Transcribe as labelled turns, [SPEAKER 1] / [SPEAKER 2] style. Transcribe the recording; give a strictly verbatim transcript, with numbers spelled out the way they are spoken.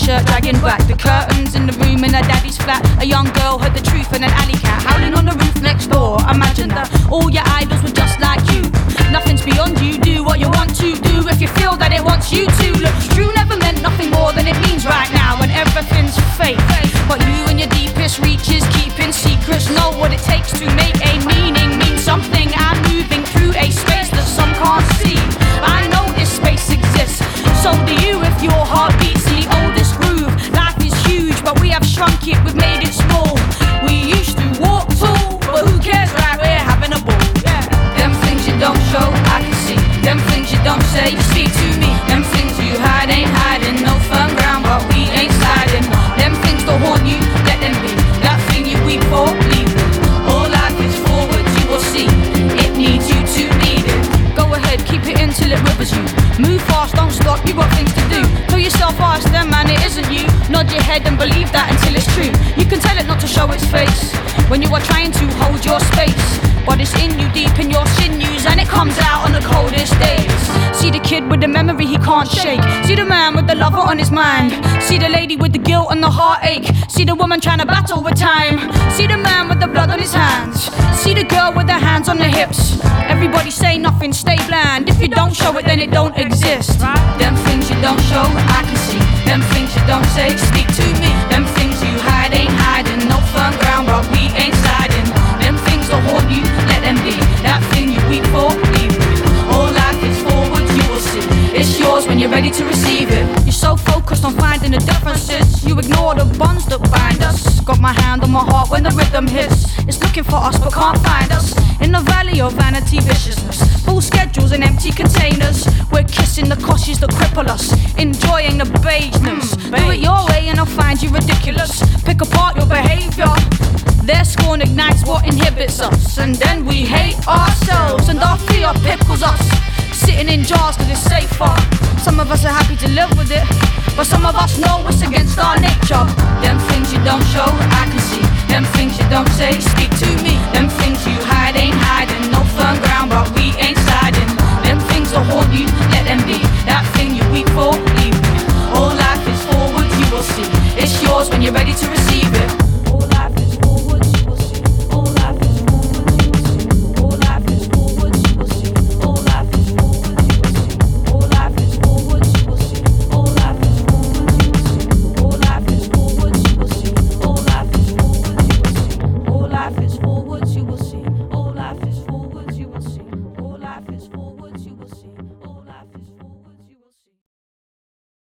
[SPEAKER 1] shirt dragging back the curtains in the room in her daddy's flat. A young girl heard the truth in an alley cat howling on the roof next door. Imagine that all your idols were just like you. Nothing's beyond you, do what you want to do if you feel that it wants you to. Look, true never meant nothing more than it means right now, and everything's fake. But you and your deepest reaches, keeping secrets, know what it takes to make a meaning mean something. I'm moving through a space that some can't see. I know this space exists, so do you if your heart beats the oldest groove. Life is huge, but we have shrunk it, we've made it small. We used to walk tall, but who cares, right? We're having a ball. Them things you don't show, I can see. Them things you don't say, you speak to me. Them things you hide ain't hiding. No firm ground, but we ain't sliding. Them things don't haunt you, let them be. That thing you weep for, leave it. All life is forward, you will see. It needs you to lead it. Go ahead, keep it in till it rivers you. Move fast, don't stop, you got things to do. Tell yourself, ask them, man, it isn't you. Nod your head and believe that until it's true. You can tell it not to show its face when you are trying to hold your space. But it's in you, deep in your sinews, and it comes out on the coldest days. See the kid with the memory he can't shake. See the man with the lover on his mind. See the lady with the guilt and the heartache. See the woman trying to battle with time. See the man with the blood on his hands. See the girl with her hands on the hips. Everybody say nothing, stay bland. If you don't show it, then it don't exist. Them things you don't show, I can see. Them things you don't say, speak to me. Them things you hide ain't hiding. No firm ground, but we ain't sliding. Them things don't haunt you, let them be. That thing you weep for, leave it. All life is forward, you will see. It's yours when you're ready to receive it. You're so focused on finding the differences, you ignore the bonds that bind us. Got my hand on my heart when the rhythm hits. It's looking for us but can't find us. In the valley of vanity viciousness, full schedules and empty containers. We're kissing the causes that cripple us, enjoying the beigeness. Mm, Do it your way and I'll find you ridiculous. Pick apart your behavior. Their scorn ignites what inhibits us, and then we hate ourselves, and our fear pickles us. Sitting in jars cause it's safer. Some of us are happy to live with it, but some of us know it's against our nature. Them things you don't show, I can see. Them things you don't say, speak to me. Them things you hide ain't hiding. No firm ground, but we ain't sliding. Them things will haunt you, let them be. That thing you weep for, leave it. All life is forward, you will see. It's yours when you're ready to receive.